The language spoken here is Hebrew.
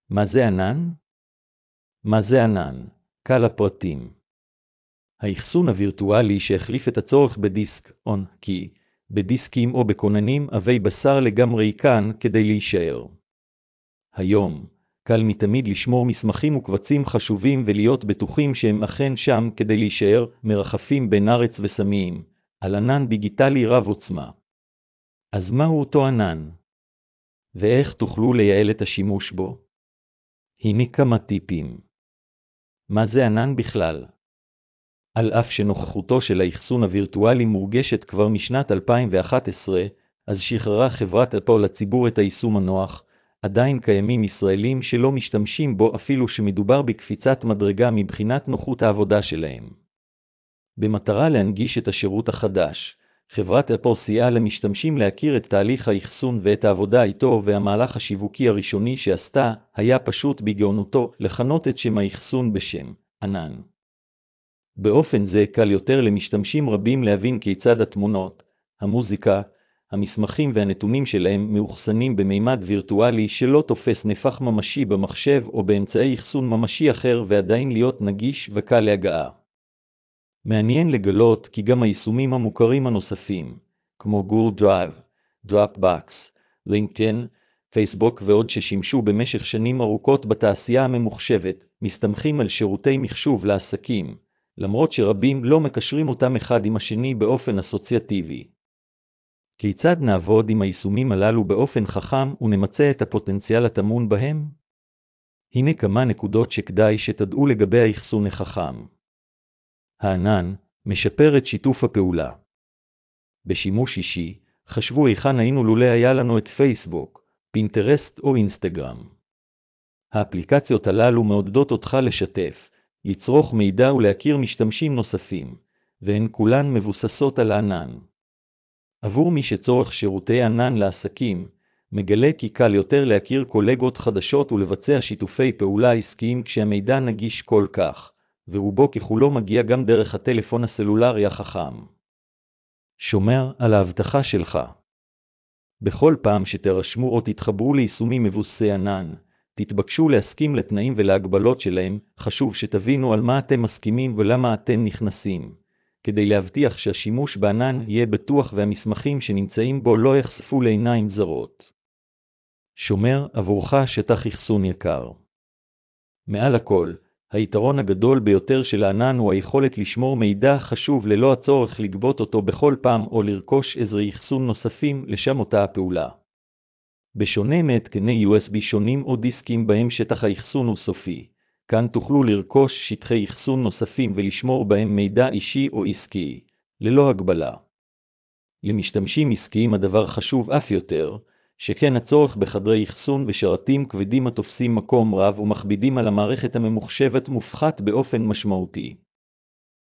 מה זה ענן? מה זה ענן? קל הפרטים. האחסון הווירטואלי שהחליף את הצורך בדיסק און כי בדיסקים או בכוננים עבי בשר לגמרי כאן כדי להישאר. היום, קל מתמיד לשמור מסמכים וקבצים חשובים ולהיות בטוחים שהם אכן שם כדי להישאר מרחפים בין ארץ וסמיים, על ענן דיגיטלי רב עוצמה. אז מהו אותו ענן? ואיך תוכלו לייעל את השימוש בו? הנה כמה טיפים. מה זה ענן בכלל? על אף שנוכחותו של האחסון הווירטואלי מורגשת כבר משנת 2011, אז שחררה חברת אפל לציבור את היישום הנוח, עדיין קיימים ישראלים שלא משתמשים בו אפילו שמדובר בקפיצת מדרגה מבחינת נוחות העבודה שלהם. במטרה להנגיש את השירות החדש, חברת אפל סייעה למשתמשים להכיר את תהליך האחסון ואת העבודה איתו, והמהלך השיווקי הראשוני שעשתה היה פשוט בגאונותו לכנות את שם האחסון בשם ענן. באופן זה קל יותר למשתמשים רבים להבין כיצד התמונות, המוזיקה, המסמכים והנתונים שלהם מאוחסנים במימד וירטואלי שלא תופס נפח ממשי במחשב או באמצעי אחסון ממשי אחר, ועדיין להיות נגיש וקל להגעה. מעניין לגלות כי גם היישומים המוכרים הנוספים, כמו גוגל דרייב, דרופבוקס, לינקדאין, פייסבוק ועוד ששימשו במשך שנים ארוכות בתעשייה הממוחשבת, מסתמכים על שירותי מחשוב לעסקים, למרות שרבים לא מקשרים אותם אחד עם השני באופן אסוציאטיבי. כיצד נעבוד עם היישומים הללו באופן חכם ונמצא את הפוטנציאל הטמון בהם? הנה כמה נקודות שכדאי שתדעו לגבי האחסון החכם. הענן משפר את שיתוף הפעולה. בשימוש אישי, חשבו היכן היינו לולא היה לנו את פייסבוק, פינטרסט או אינסטגרם. האפליקציות הללו מעודדות אותך לשתף, לצרוך מידע ולהכיר משתמשים נוספים, והן כולן מבוססות על הענן. עבור מי שצורך שירותי ענן לעסקים, מגלה כי קל יותר להכיר קולגות חדשות ולבצע שיתופי פעולה עסקיים כשהמידע נגיש כל כך, ורובו ככולו מגיע גם דרך הטלפון הסלולרי החכם. שומר על ההבטחה שלך. בכל פעם שתרשמו או תתחברו ליישומים מבוססי ענן, תתבקשו להסכים לתנאים ולהגבלות שלהם. חשוב שתבינו על מה אתם מסכימים ולמה אתם נכנסים, כדי להבטיח שהשימוש בענן יהיה בטוח והמסמכים שנמצאים בו לא יחשפו לעיניים זרות. שומר עבורך שטח אחסון יקר. מעל הכל, היתרון הגדול ביותר של הענן הוא היכולת לשמור מידע חשוב ללא הצורך לגבות אותו בכל פעם או לרכוש עזרי אחסון נוספים לשם אותה הפעולה. בשונה מהתקני USB שונים או דיסקים בהם שטח האחסון הוא סופי, כאן תוכלו לרכוש שטחי אחסון נוספים ולשמור בהם מידע אישי או עסקי, ללא הגבלה. למשתמשים עסקיים הדבר חשוב אף יותר, שכן הצורך בחדרי אחסון ושרתים כבדים התופסים מקום רב ומכבידים על המערכת הממוחשבת מופחת באופן משמעותי.